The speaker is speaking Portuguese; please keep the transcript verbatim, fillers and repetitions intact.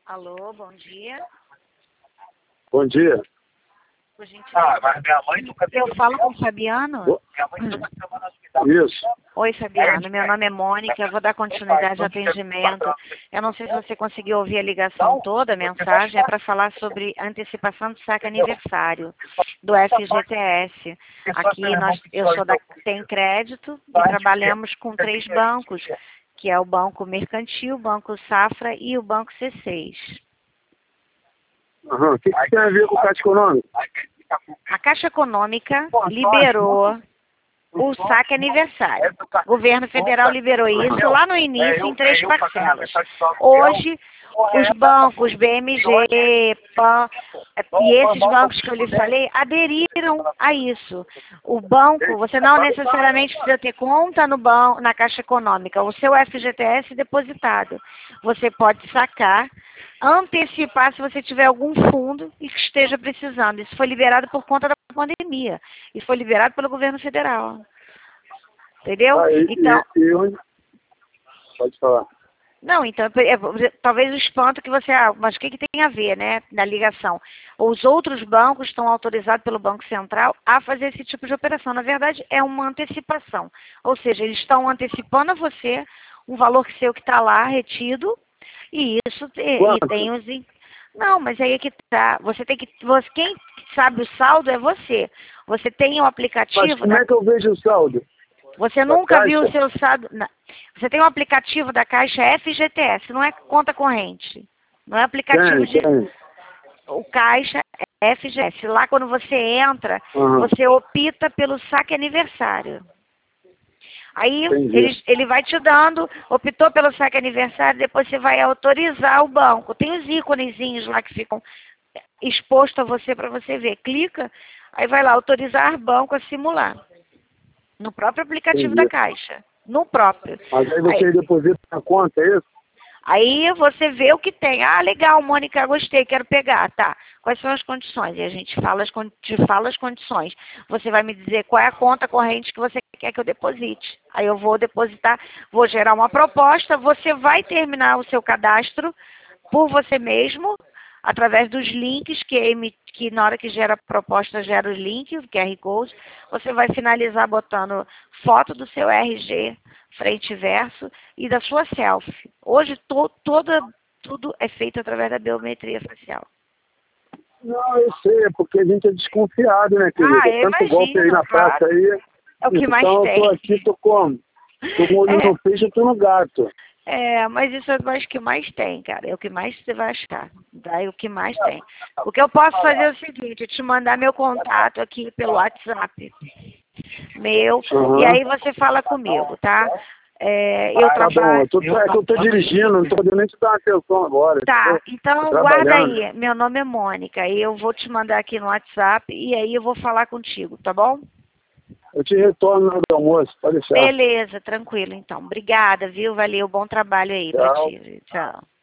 Alô, bom dia. Bom dia. Por gentileza. Ah, mas minha mãe nunca Eu falo com o Fabiano? Minha mãe nunca estava no hospital. Isso. Oi, Fabiano. Meu nome é Mônica. Eu vou dar continuidade ao atendimento. Eu não sei se você conseguiu ouvir a ligação toda, a mensagem. É para falar sobre antecipação do saque aniversário do F G T S. Aqui nós, eu sou da Tem Crédito e trabalhamos com três bancos, que é o Banco Mercantil, o Banco Safra e o Banco C seis. Aham. O que, que tem a ver com o Caixa Econômica? A Caixa Econômica liberou o saque aniversário. O governo federal liberou isso lá no início em três parcelas. Hoje, os bancos, B M G, P A N, e esses bancos que eu lhe falei, aderiram a isso. O banco, você não necessariamente precisa ter conta no banco, na Caixa Econômica, o seu F G T S depositado. Você pode sacar, antecipar se você tiver algum fundo e que esteja precisando. Isso foi liberado por conta da pandemia. Isso foi liberado pelo governo federal. Entendeu? Ah, e, Então, e, e onde... Pode falar. não, então, é, talvez o espanto que você... Ah, mas o que, que tem a ver, né, na ligação? Os outros bancos estão autorizados pelo Banco Central a fazer esse tipo de operação. Na verdade, é uma antecipação. Ou seja, eles estão antecipando a você um valor seu que está lá retido, e isso e, e tem os... Não, mas aí é que tá. Você tem que... Você, quem sabe o saldo é você. Você tem o aplicativo... Mas como da... é que eu vejo o saldo? Você nunca viu o seu saldo... Não. Você tem um aplicativo da Caixa F G T S, não é conta corrente. Não é aplicativo Tem, de... tem. O Caixa é F G T S. Lá quando você entra, Uhum. você opta pelo saque aniversário. Aí Entendi. ele, ele vai te dando, optou pelo saque aniversário, depois você vai autorizar o banco. Tem os íconezinhos lá que ficam expostos a você para você ver. Clica, aí vai lá, autorizar banco a simular. No próprio aplicativo Entendi. da Caixa. No próprio. Mas aí você Aí, deposita na conta, é isso? aí você vê o que tem. Ah, legal, Mônica, gostei, quero pegar. Tá. Quais são as condições? E a gente fala as, te fala as condições. Você vai me dizer qual é a conta corrente que você quer que eu deposite. Aí eu vou depositar, vou gerar uma proposta, você vai terminar o seu cadastro por você mesmo, através dos links que, é emit, que na hora que gera a proposta, gera os links, o Q R Code. Você vai finalizar botando foto do seu R G, frente e verso, e da sua selfie. Hoje, to, toda, tudo é feito através da biometria facial. Não, eu sei, é porque a gente é desconfiado, né, querida? Ah, eu Tanto imagino, golpe aí na claro. praça aí. É o que mais então tem. eu tô aqui, tô como? Tô com o olho É. no peixe, eu tô no gato. É, mas isso é o que mais tem, cara. É o que mais você vai achar. Tá? É o que mais tem. O que eu posso fazer é o seguinte, te mandar meu contato aqui pelo WhatsApp. Meu. Uhum. E aí você fala comigo, tá? É, eu Tá bom, trabalho... eu tô, é que eu tô dirigindo, não tô podendo nem te dar atenção agora. Tá, entendeu? então Tô guarda trabalhando. aí. Meu nome é Mônica. E eu vou te mandar aqui no WhatsApp e aí eu vou falar contigo, tá bom? Eu te retorno na hora do almoço, pode deixar. Beleza, tranquilo então. Obrigada, viu? Valeu, bom trabalho aí pra Tchau. ti. Tchau.